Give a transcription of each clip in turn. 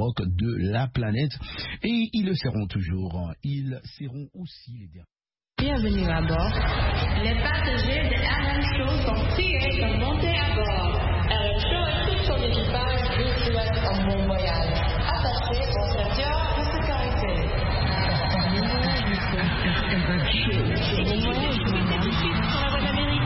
rock de la planète. Et ils le seront toujours. Ils seront aussi les derniers. Bienvenue à bord. Les passagers de RM Show sont priés de monter à bord. RM Show et tout son équipage vous souhaitent un bon voyage. Attachez vos ceintures de sécurité. RM Show. Bon voyage, madame. Sur la voie d'Amérique.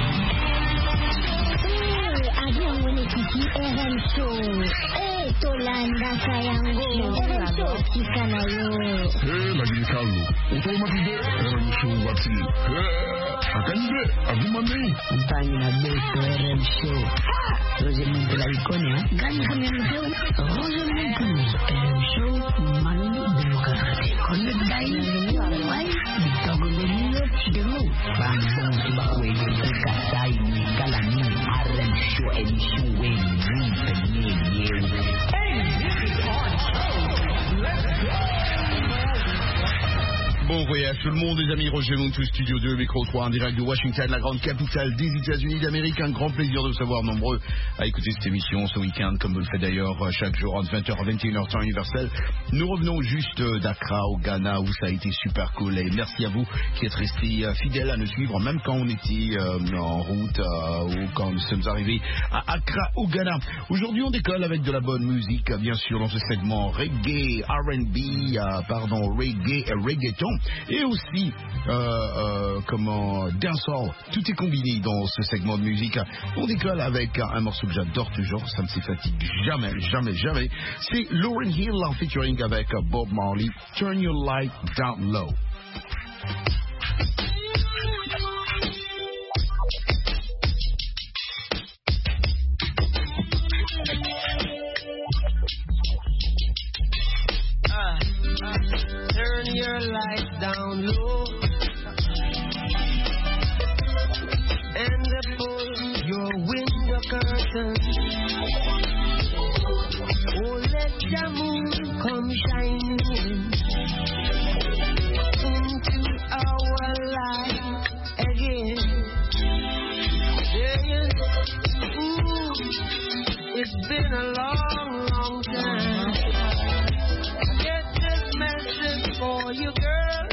Avion Wenekiki RM Show. Tolanda Kayango. RM Show Kikanayo. Lagi Carlo. Automatique RM Show Wati. Akande, Agumane. Mpanya Beto RM Show. Roger Mantela Iconia. Gani RM Show. Roger Mantela RM Show. Manu Democracy. Connect Dine. Why? Bitogo Benio Chidemo. Bambong Tibakwe. Kasai Kalani. RM Show Edition Way. Bon voyage tout le monde, les amis. Roger Montou, Studio 2, Micro 3, en direct de Washington, la grande capitale des États-Unis d'Amérique. Un grand plaisir de vous savoir nombreux à écouter cette émission ce week-end, comme vous le faites d'ailleurs chaque jour entre 20h et 21h temps universel. Nous revenons juste d'Accra au Ghana, où ça a été super cool. Et merci à vous qui êtes restés fidèles à nous suivre, même quand on était en route ou quand nous sommes arrivés à Accra au Ghana. Aujourd'hui, on décolle avec de la bonne musique, bien sûr, dans ce segment reggae, R&B, reggae et reggaeton. Et aussi, dancehall. Tout est combiné dans ce segment de musique. On décolle avec un morceau que j'adore toujours, ça ne se fatigue jamais. C'est Lauryn Hill en featuring avec Bob Marley, Turn Your Light Down Low. Turn your lights down low and pull your window curtain. Oh, let the moon come shining into our life again. Yeah. Ooh, it's been a long time. For you, girl,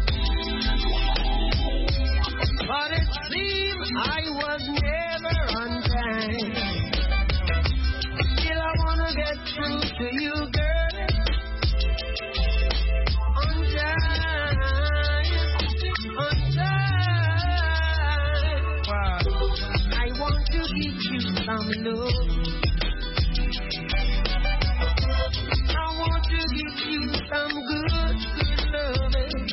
but it seems I was never on time. Still I wanna get through to you, girl, on time. I want to give you some love. I want to give you some good loving.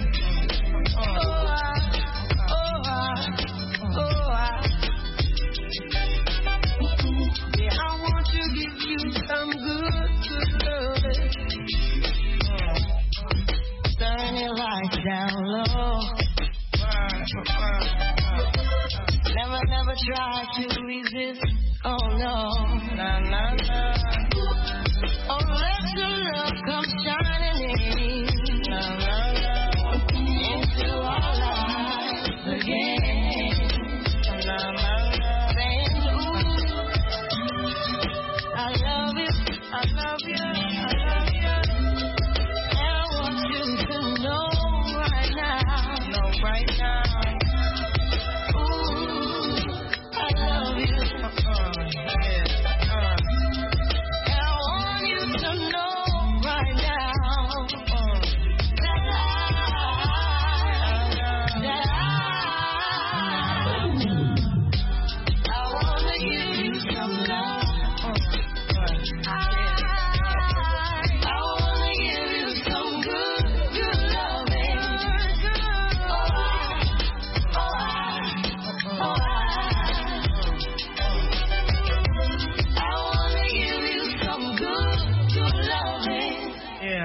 Yeah, I want to give you some good loving.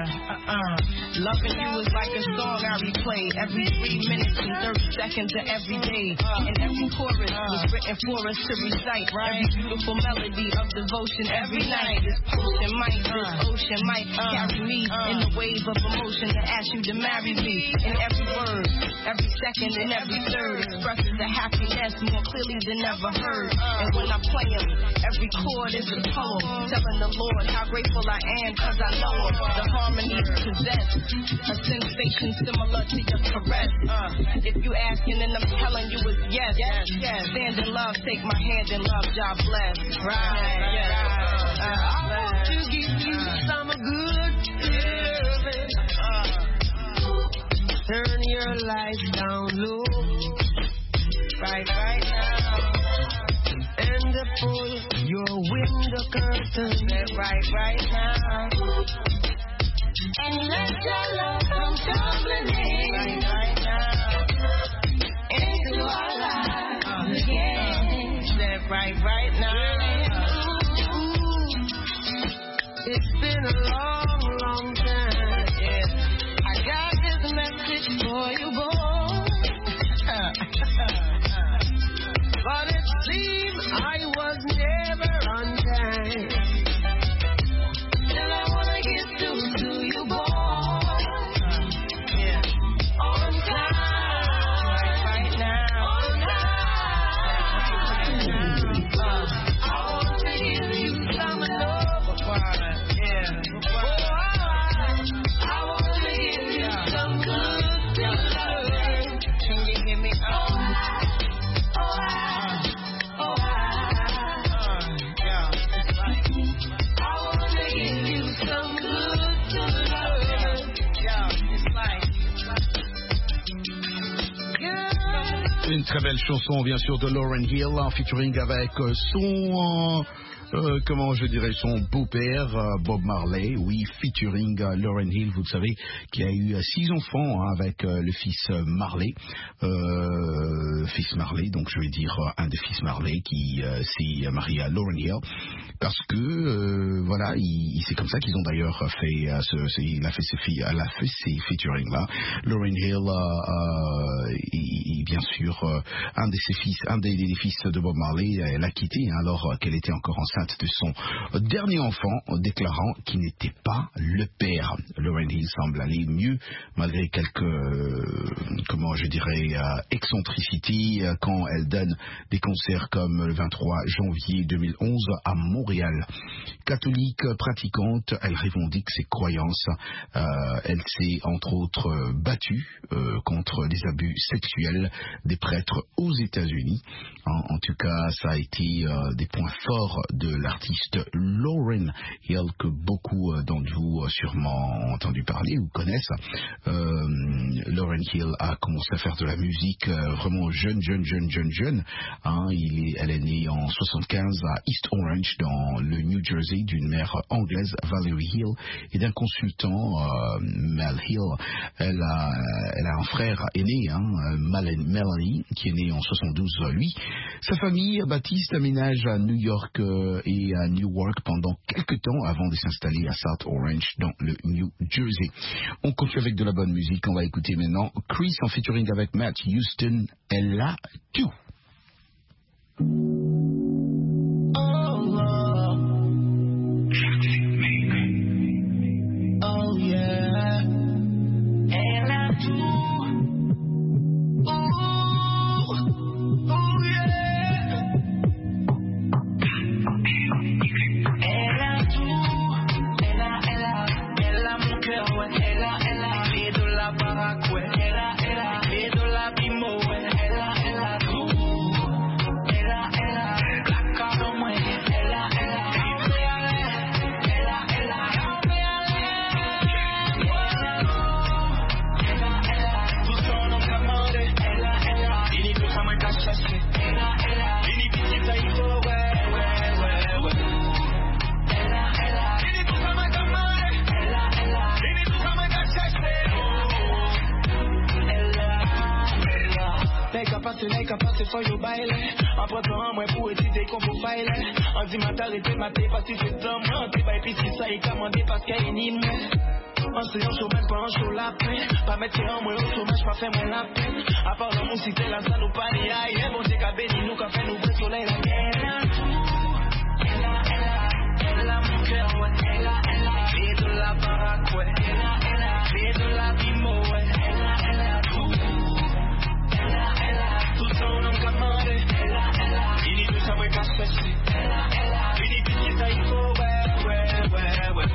Loving you is like a song I replay every 3 minutes and 30 seconds of every day. And every chorus was written for us to recite. Every beautiful melody of devotion every night. This ocean might carry me in the wave of emotion to ask you to marry me. And every word, every second and every third expresses the happiness more clearly than ever heard. And when I play them, every chord is a poem telling the Lord how grateful I am cause I know him. The harmonies possess a sensation similar to your caress. If you asking and I'm telling you it's yes. Stand in love, take my hand in love, God bless. I want to give you some good feeling. Turn your lights down low, right now. And pull your window curtain right now. And let your love come tumbling in right now into our lives again. Step right now. It's been a long time. Yeah, I got this message for you, boy. But it seems I was never on time. Still I wanna get to you, boy. On time, right now. On time. I want to give you some love. I want to give you some good love. Can you hear me? Une très belle chanson, bien sûr, de Lauryn Hill, en featuring avec son... son beau-père, Bob Marley, oui, featuring Lauryn Hill, vous le savez, qui a eu 6 enfants avec le fils Marley, donc je vais dire un des fils Marley qui s'est marié à Lauryn Hill, parce que, voilà, c'est comme ça qu'ils ont d'ailleurs fait, elle a fait ces featuring-là. Lauryn Hill est bien sûr un des fils de Bob Marley, elle a quitté alors qu'elle était encore enceinte de son dernier enfant, déclarant qu'il n'était pas le père. Lauryn Hill semble aller mieux malgré quelques excentricités quand elle donne des concerts comme le 23 janvier 2011 à Montréal. Catholique pratiquante, elle revendique ses croyances. Elle s'est entre autres battue contre les abus sexuels des prêtres aux États-Unis. En tout cas, ça a été des points forts de l'artiste Lauryn Hill que beaucoup d'entre vous sûrement ont entendu parler ou connaissent. Lauryn Hill a commencé à faire de la musique vraiment jeune. Elle est née en 75 à East Orange dans le New Jersey d'une mère anglaise, Valerie Hill, et d'un consultant, Mel Hill. Elle a un frère aîné, Melanie, qui est né en 72 lui. Sa famille baptiste aménage à New York et à Newark pendant quelques temps avant de s'installer à South Orange dans le New Jersey. On continue avec de la bonne musique. On va écouter maintenant Chris en featuring avec Matt Houston. Elle a tout. Oh yeah. Elle a tout. Make a passe for you baile. Après toi, moi pour étudier qu'on peut faire. On dit ma t'arrêter ma t'es parce que c'est homme. T'es pas épicé ça et commandé parce qu'il y a une hymne. On se yon chômage, pas un chaud la peine. Pas mettre en moi au chômage, pas faire moins la peine. À part dans mon cité, là, ça nous pas ni aïe. Bon, c'est qu'à béni, nous, qu'à faire nous, le soleil, la guerre. Elle a mon cœur, ouais. Elle a clé de la baraque, ouais. Elle a clé de la bimo, ouais. Elle a tout. Elle a tout son nom commandé. Il dit tout ça, ouais, qu'à se passer. Il dit tout ça, il faut, ouais.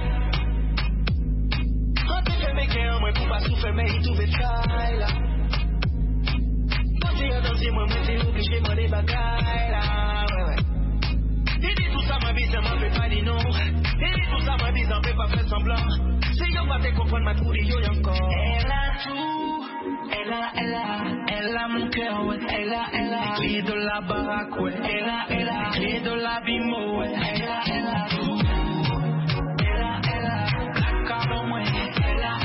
Quand tu fais mes cœurs, moi, pour pas souffrir, mais il trouve ça, là. Quand tu as dansé, moi, t'es obligé, moi, les bagailles, là, ouais. Il dit tout ça, ma vie, ça m'en fait pas dire non. Il dit tout ça, ma vie, ça m'en fait pas faire semblant. Si y'en pas te comprendre, ma trouille, y'en encore. Elle a tout. Elle a mon cœur, ouais. Elle a clé de la baraque, ouais. Elle a clé de la bimo, ouais. Elle a tout. Elle a cadeau, ouais. Elle a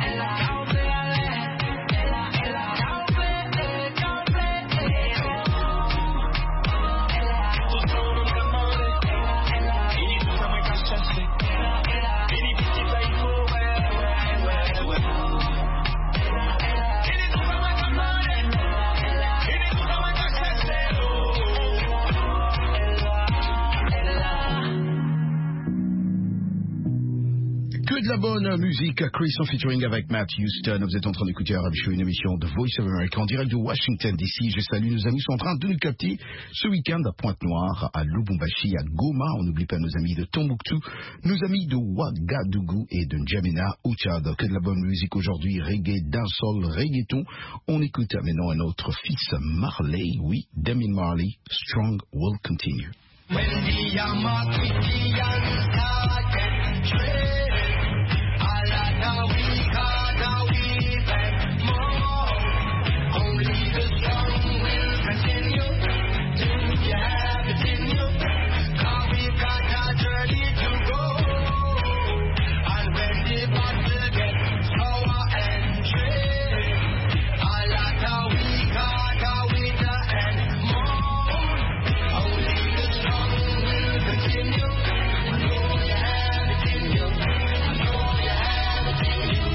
de la bonne musique, Chris en featuring avec Matt Houston. Vous êtes en train d'écouter Arabe Show, une émission de Voice of America en direct de Washington DC. Je salue nos amis qui sont en train de nous capter ce week-end à Pointe-Noire, à Lubumbashi, à Goma. On n'oublie pas nos amis de Tombouctou, nos amis de Ouagadougou et de N'Djamena au Tchad. Que de la bonne musique aujourd'hui, reggae, dancehall, reggaeton. On écoute maintenant un autre fils, Marley, oui, Damien Marley, Strong Will Continue. When the Yamakitians started trading, all of the weak are the weak and more. Only the strong will continue. Do you have it in you? 'Cause we've got a journey to go. And when the battle gets sour and dreary, all of the weak are the weaker and more. Only the strong will continue. I know you have it in you. I know you have it in you.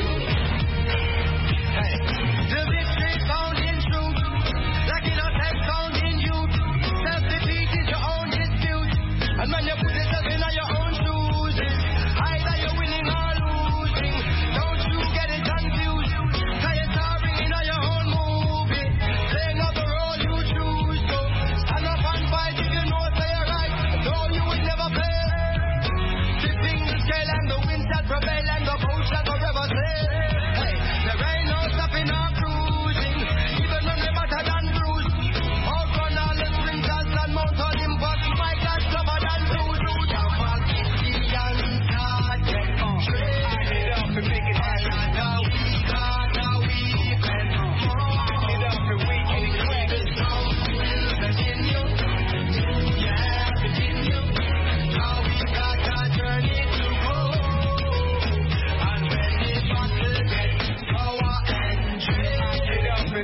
Hey, the victory's found in truth. Like in a text found in youth. Self-defeat is your own dispute. And when you put yourself in your own shoes, either you're winning or losing. Don't you get it confused. 'Cause you're starring in your own movie. Playing out the role you choose. So stand up and fight if you know say you're right. Though you would never play. Tipping the scale and the wind shall prevail and the boat shall forever sail. Hey, there ain't no stopping or cruising. Even when they better than bruise. Outrun all the sprinters and mount all impulse. My God, tougher than bruise. Yamakitians started trading. All of the weak are the weak and more. Only the strong will continue. Do you have it in you? 'Cause we've got a journey to go. And when the battle gets sour and dreary, all of the weak are the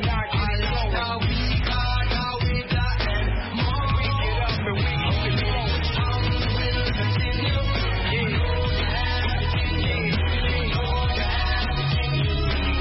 weaker and more. Only the strong will continue. You know you have it in you. You know you have it in you.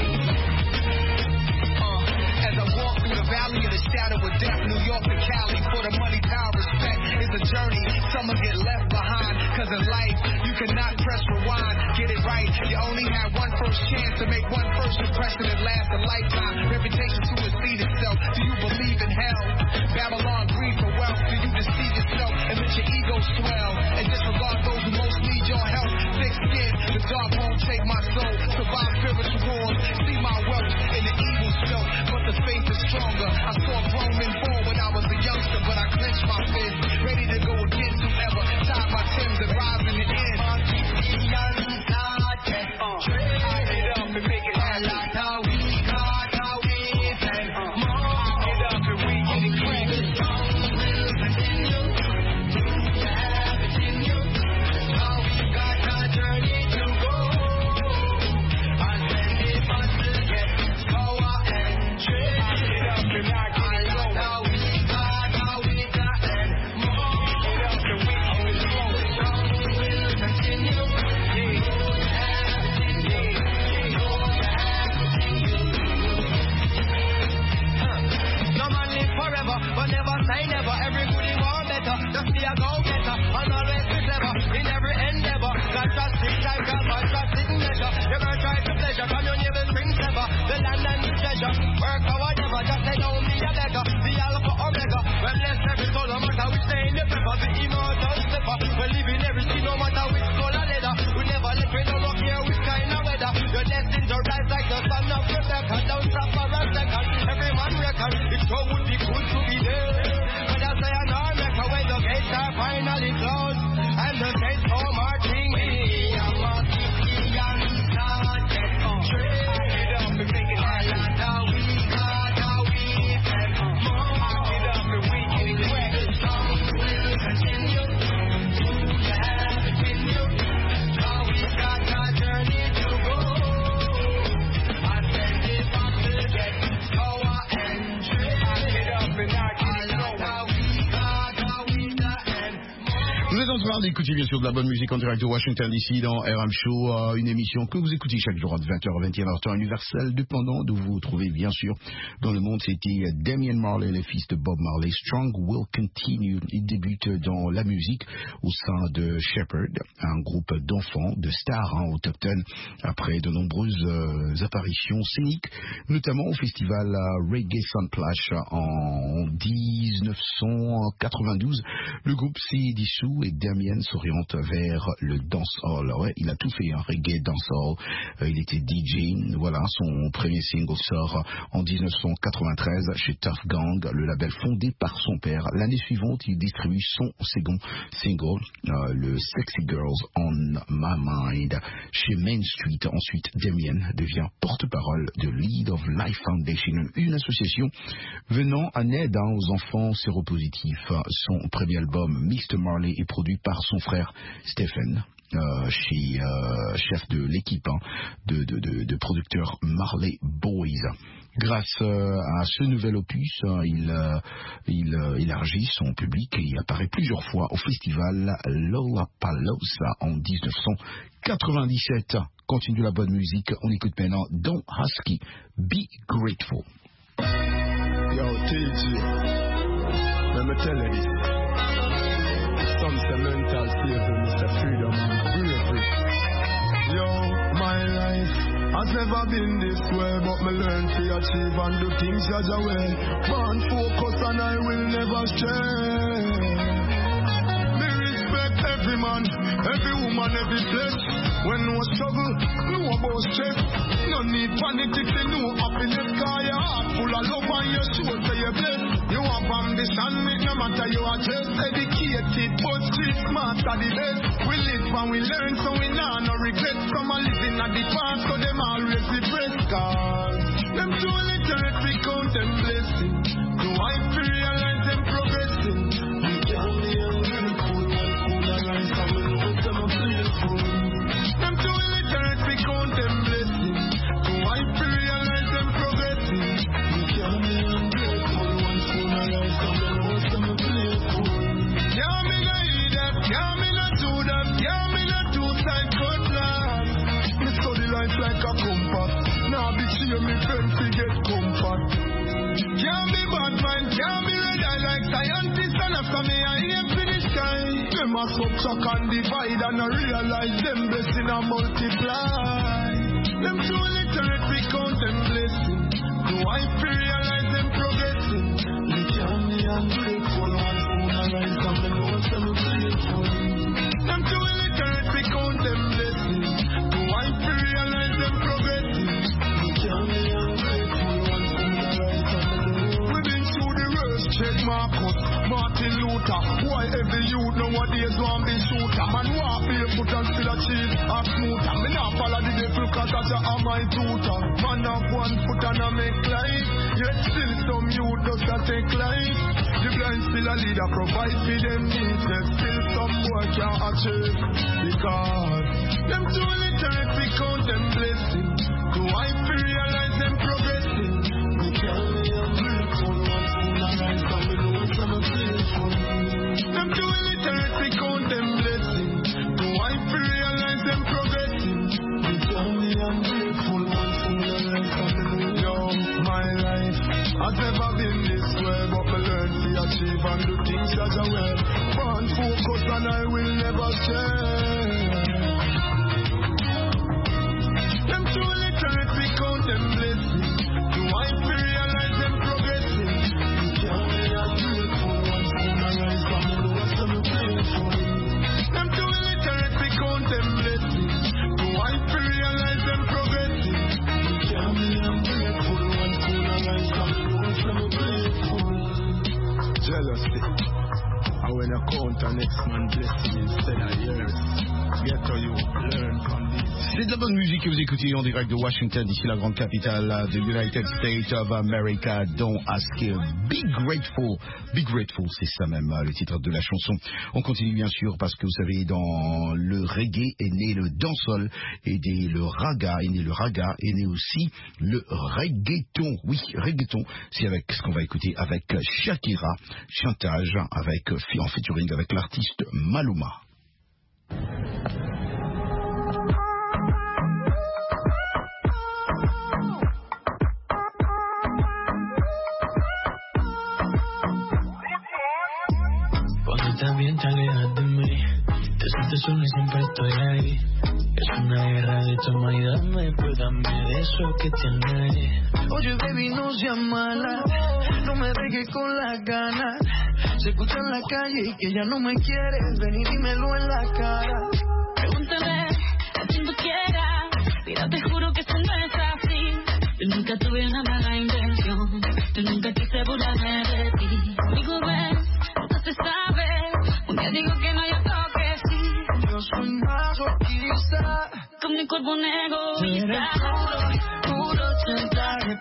As I walk through the valley of the shadow of death, New York to Cali, for the money, power, respect is a journey. Some will get left behind, 'cause in life, you cannot press rewind. Get it right, you only have one first chance to make one first impression that lasts a lifetime. Reputation supersedes itself. Do you believe in hell? Babylon, greed for wealth. Do you deceive yourself and let your ego swell? And disregard those who most need your help. Thick skin, the dark won't take my soul. Survive spiritual wars, see my wealth in the evil self. But the faith is stronger. I saw grown men fall when I was a youngster, but I clenched my fist, ready to go against whoever tied my Timbs and rise in the end. Yamakitians started trading. It up and make it All happen. of the weak are the weak and more. Avant d'écouter bien sûr de la bonne musique en direct de Washington DC dans RM Show, une émission que vous écoutez chaque jour à 20h à 21h temps universel, dépendant d'où vous vous trouvez bien sûr dans le monde. C'était Damian Marley, le fils de Bob Marley. Strong Will Continue. Il débute dans la musique au sein de Shepherd, un groupe d'enfants, de stars au top 10, après de nombreuses apparitions scéniques, notamment au festival Reggae Sunsplash en 1992. Le groupe s'est dissous et Damien s'oriente vers le dancehall. Ouais, il a tout fait, reggae, dancehall. Il était DJ. Voilà, son premier single sort en 1993 chez Tough Gang, le label fondé par son père. L'année suivante, il distribue son second single, le Sexy Girls on My Mind, chez Main Street. Ensuite, Damien devient porte-parole de Lead of Life Foundation, une association venant en aide aux enfants séropositifs. Son premier album, Mr. Marley, est produit par son frère Stephen, chef de l'équipe de producteurs Marley Boys. Grâce à ce nouvel opus, il élargit son public et il apparaît plusieurs fois au festival Lollapalooza en 1997. Continue la bonne musique, on écoute maintenant Don Husky, Be Grateful. Yo, TG, let me tell you this. Some say mental slavery, Mr. Freedom and bravery. Yo, my life has never been this way, but me learn to achieve and do things Jaja way. Born focus and I will never stray. Me respect every man, every woman, every place. When no struggle, no about stress. No need panic if you know happiness, cause your heart full of love and your soul say you're blessed. You have ambition, no matter you are just educated, but street smart are the best. We live and we learn, so we know no regret. Some are living at the past, so them always depressed. Cause them too literate, we count them blessing. Do I realize them progressing? We can't be ungrateful, one food and rice, and we know them are playful. Them too illiterate, we count them blessing. Do I realize them progressing? We can't be ungrateful, one food and rice, and we know them are playful. Yeah, me no eat that, yeah, me no do that, yeah, me no do side cut plan. Me study life like a compass. Now be sure me friends to get comfort. Can't be bad mind, can't be red eye like scientists, and after me I aim for the sky. Them a subtract and divide and I realize them blessing and multiply. Them too illiterate, we count them blessing. Do I realize them progressing? We can't be ungrateful, one food and rice, and me know some grateful. Them too illiterate, we count them blessing. Do I realize them progressing? We can't be ungrateful, one food and rice, and me know. We've been through the worst, check Marcus, Martin Luther. Why every youth nowadays want be shooter? Man walk barefoot and still achieve a smoother. Me not follow the devil cause that's a my tutor. Man have one foot and I make life, yet still some youth does not take life. The blind still a leader, provide for them needs, yet still some boy can't achieve. Because them too illiterate, we count them blessing. Do I realize them progressing? We can't be ungrateful, one food and rice, and we know some are grateful. Them too illiterate, we count them blessing. Do I realize them progressing? We can't be ungrateful, one food and rice, and we know. Yo, my life has never been this way, but me learn to achieve and do things Jaja way. Born focus and I will never stray. Them too illiterate, we count them blessing. Do I realize them progressing? We can't be ungrateful, one food and rice, and we know some grateful. Them too illiterate, we count them blessing. Do I realize them progressing? We can't be ungrateful, one food and rice, and we know some grateful. Jealousy, and when I count an next man blessing instead of yours, get how you learn from this. C'est de la bonne musique que vous écoutez en direct de Washington, d'ici la grande capitale de United States of America. Don Husky, Be Grateful. Be Grateful, c'est ça même le titre de la chanson. On continue bien sûr parce que vous savez, dans le reggae est né le dancehall, et le raga est né le raga, est né aussi le reggaeton. Oui, reggaeton, c'est avec ce qu'on va écouter avec Shakira, chantage avec, en featuring avec l'artiste Maluma. estás bien, te alejas de mí. Te sientes solo y siempre estoy ahí. Es una guerra de toma y dame, pues dame de eso que tienes. Oye, baby, no seas mala, no me dejes con las ganas. Se escucha en la calle y que ya no me quieres, ven y dímelo en la cara. Pregúntame a quien tú quieras, mira, te juro que esto no es así. Yo nunca tuve una mala intención, yo nunca quise burlarme de ti. Digo, ven, no se sabe, un día digo que no, yo toque sí. Yo soy masoquista, con mi cuerpo un egoísta. Puro chantaje,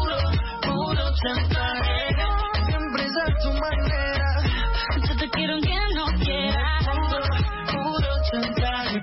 puro chantaje. Siempre es a tu manera. Yo te quiero aunque no quieras. Puro chantaje,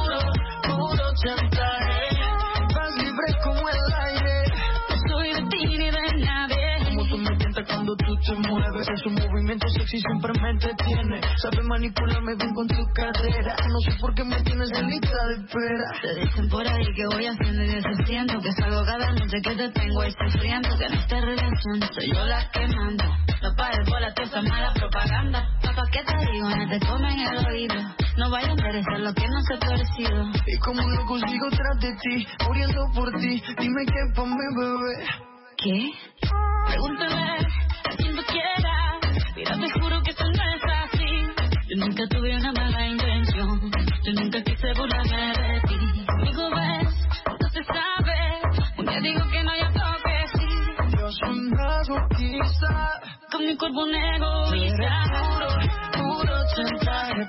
puro chantaje. Vas libre como el aire. No soy de ti ni de nadie. Como tú me tientas cuando tú te mueves. Es un movimiento sexy, siempre me entretiene. Sabes manipularme bien con tu cadera. No sé por qué me tienes en lista de espera. Te dicen por ahí que voy haciendo y deshaciendo, que salgo cada noche que te tengo ahí sufriendo, que en esta relación soy yo la que manda. No pares por la esa mala propaganda. Papá, ¿qué te digo? No te comen el oído. No vaya a interesar lo que no se ha parecido. Y como un loco sigo tras de ti, muriendo por ti. Dime qué pa' mi bebé. ¿Qué? Pregúntame a quien tú quieras. Mira, te juro que esto no es así. Yo nunca tuve una mala intención. Yo nunca quise burlarme de ti. Digo, ves, no se sabe. Un día digo que no, yo toque sí. Yo soy masoquista, con mi cuerpo un egoísta. Puro chantaje,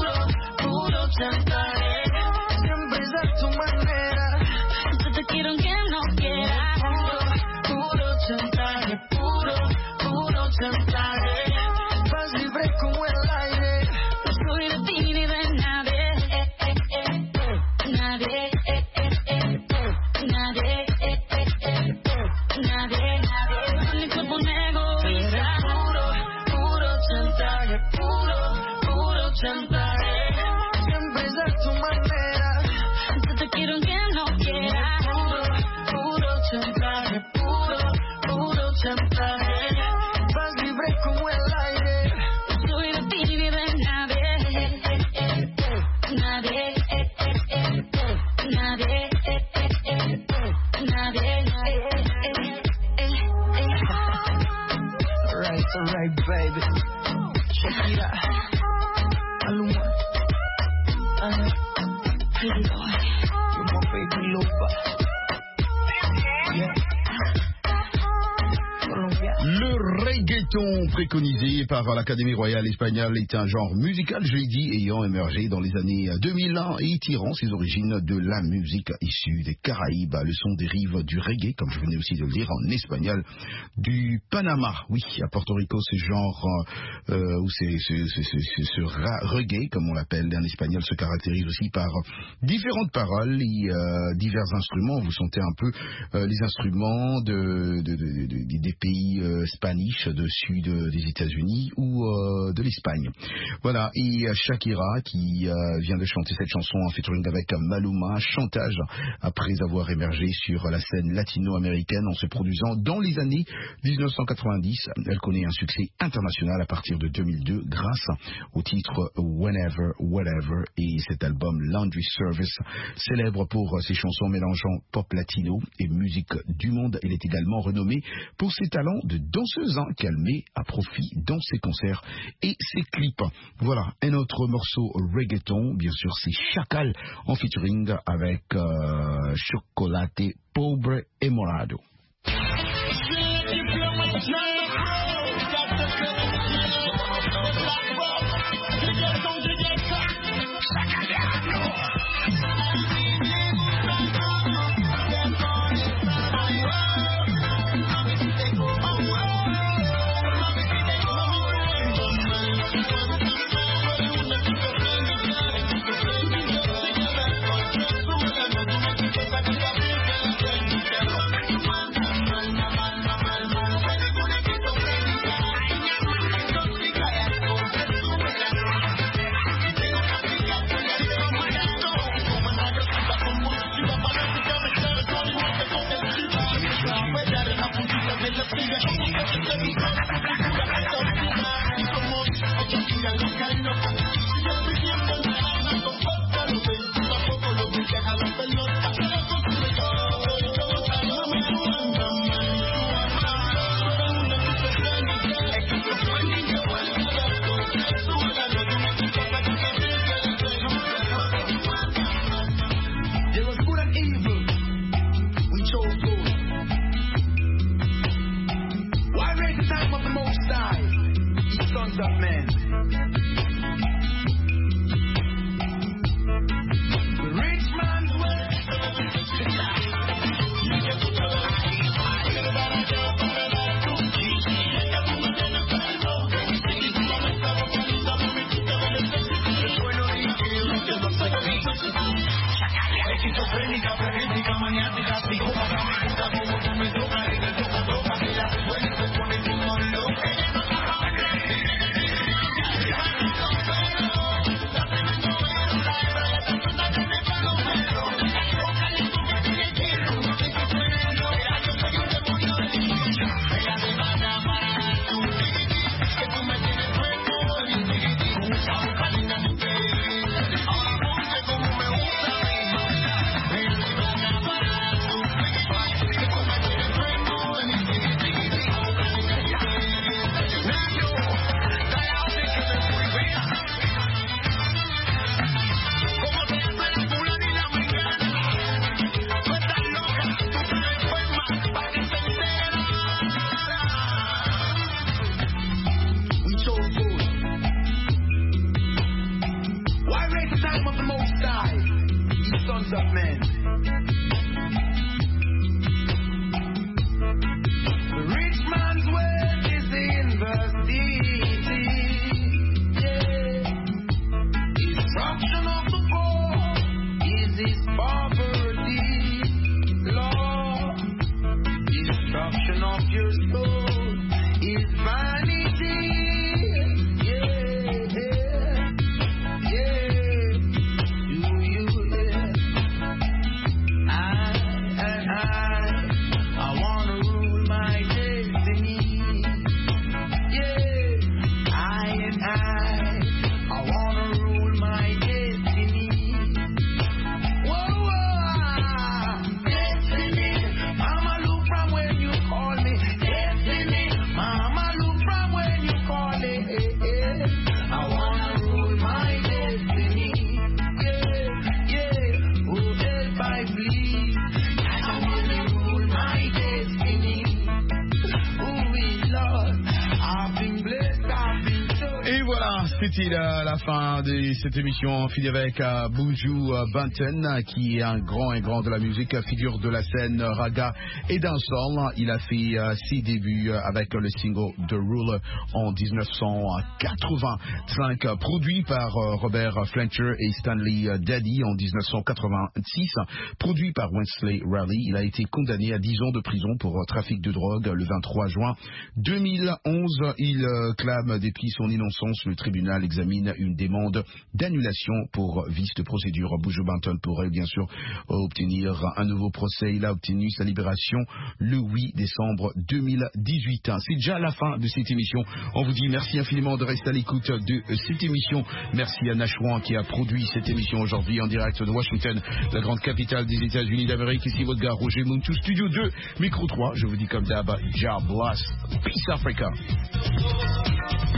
puro chantaje. Siempre es a tu manera. Yo te quiero aunque no quieras. Puro chantaje, puro chantaje. Vas libre como el aire. No soy de ti ni de nadie. Nadie. Con mi cuerpo un egoísta. Puro chantaje, puro chantaje. Siempre es a tu manera. Yo te quiero aunque no quieras. Puro chantaje, puro chantaje. Vas libre como el aire. No soy de ti ni de nadie. Alright, baby. Shakira, Maluma, Pretty boy. you're my baby lover. Yeah. Colombia. Le reggaeton préconisé par l'Académie royale espagnole est un genre musical, je l'ai dit, ayant émergé dans les années 2001 et tirant ses origines de la musique issue des Caraïbes. Le son dérive du reggae, comme je venais aussi de le dire en espagnol, du Panama. Oui, à Porto Rico, ce genre, ou ce reggae, comme on l'appelle en espagnol, se caractérise aussi par différentes paroles et divers instruments. Vous sentez un peu les instruments des pays spanish du sud des États-Unis ou de l'Espagne. Voilà, et Shakira qui vient de chanter cette chanson en featuring avec Maluma, chantage après avoir émergé sur la scène latino-américaine en se produisant dans les années 1990. Elle connaît un succès international à partir de 2002 grâce au titre Whenever, Whatever et cet album Laundry Service, célèbre pour ses chansons mélangeant pop latino et musique du monde. Elle est également renommée pour ses talents de danseuse qu'elle met à profit dans ses concerts et ses clips. Voilà, un autre morceau reggaeton, bien sûr c'est Chacal en featuring avec Chocolate Pobre et Morado. Somos 8 días, los cariños sons of men. The rich man's esquizofrénica, frenética, maniática, psicópata, como tú me tocas, y me toca, y la buena se pone como loca. C'était la fin de cette émission, fini avec Buju Banton, qui est un grand de la musique, figure de la scène raga et dancehall. Il a fait ses débuts avec le single The Ruler en 1985, produit par Robert Fletcher et Stanley Daddy en 1986, produit par Wesley Raleigh. Il a été condamné à 10 ans de prison pour trafic de drogue le 23 juin 2011. Il clame depuis son innocence. Le tribunal examine une demande d'annulation pour vice de procédure. Buju Banton pourrait bien sûr obtenir un nouveau procès. Il a obtenu sa libération le 8 décembre 2018. C'est déjà la fin de cette émission. On vous dit merci infiniment de rester à l'écoute de cette émission. Merci à Nashwan qui a produit cette émission aujourd'hui en direct de Washington, la grande capitale des États-Unis d'Amérique. Ici votre gars Roger Muntu, Studio 2, Micro 3. Je vous dis comme d'hab, Jah bless, Peace Africa.